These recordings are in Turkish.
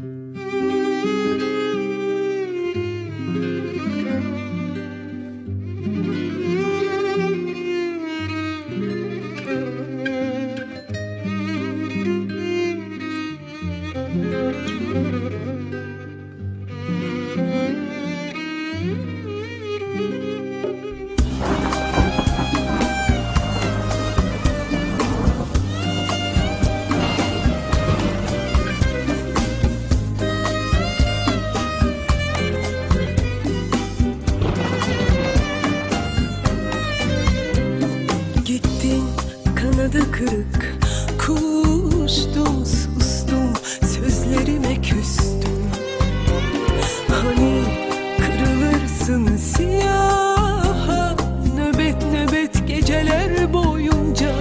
Gittin kanadı kırık, kuştum sustum, sözlerime küstüm. Hani kırılırsın siyaha, nöbet nöbet geceler boyunca.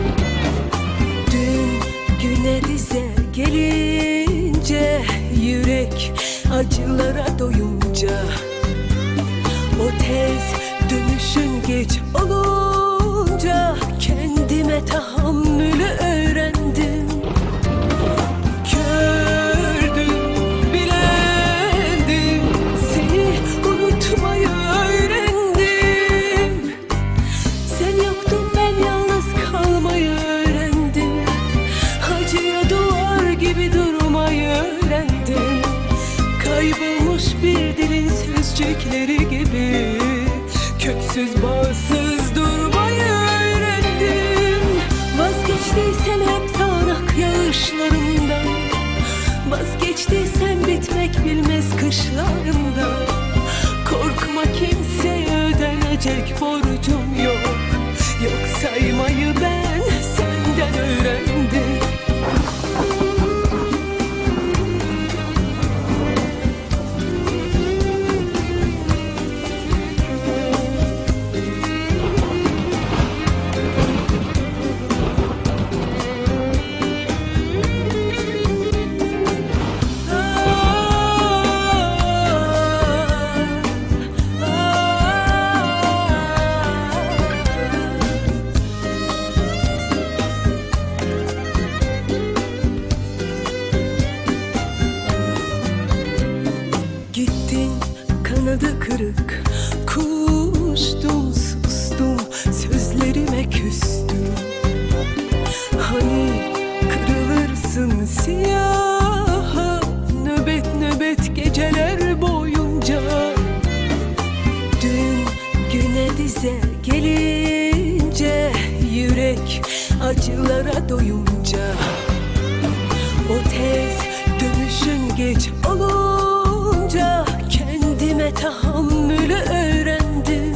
Dün güne dize gelince, yürek acılara doyunca. O tez dönüşün geç olunca, kendime tahammülü öğrendim. Gördüm, bilendim, seni unutmayı öğrendim. Sen yoktun, ben yalnız kalmayı öğrendim. Acıya duvar gibi durmayı öğrendim. Kaybolmuş bir dilin sözcükleri gibi, köksüz bağsız durmayı öğrendim. Vazgeçtiysen hep sağanak yağışlarımdan, vazgeçtiysen bitmek bilmez kışlarımdan. Korkma, kimseye ödenecek borcum yok. Yok saymayı ben senden öğrendim. Gittin kanadı kırık, kuştum sustum, sözlerime küstüm. Hani kırılırsın siyaha, nöbet nöbet geceler boyunca. Dün güne dize gelince, yürek acılara doyunca. O tez dönüşün geç olunca, kendime tahammülü öğrendim.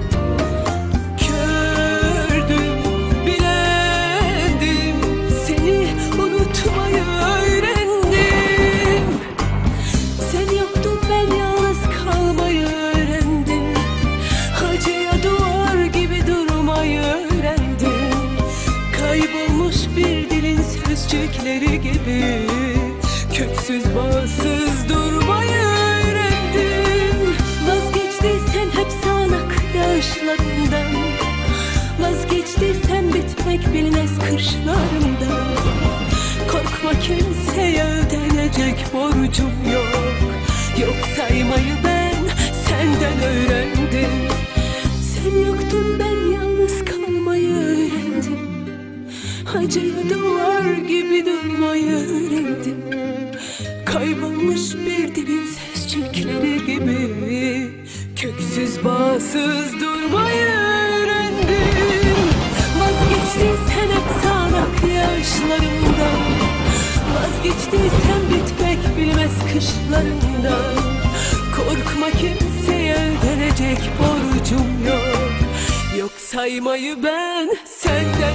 Gördüm, bilendim, seni unutmayı öğrendim. Sen yoktun, ben yalnız kalmayı öğrendim. Acıya duvar gibi durmayı öğrendim. Kaybolmuş bir dilin sözcükleri gibi, köksüz bağsız durmayı öğrendim. Vazgeçtiysen hep sağanak yağışlarından, vazgeçtiysen bitmek bilmez kışlarımdan. Korkma, kimseye ödenecek borcum yok. Yok saymayı ben senden öğrendim. Sen yoktun, ben yalnız kalmayı öğrendim. Acıya duvar gibi durmayı öğrendim. Kaybolmuş bir dilin sözcükleri gibi, köksüz bağsız durmayı öğrendim. Vazgeçtiysen hep sağanak yağışlarımdan, vazgeçtiysen bitmek bilmez kışlarımdan. Korkma, kimseye ödenecek borcum yok. Yok saymayı ben senden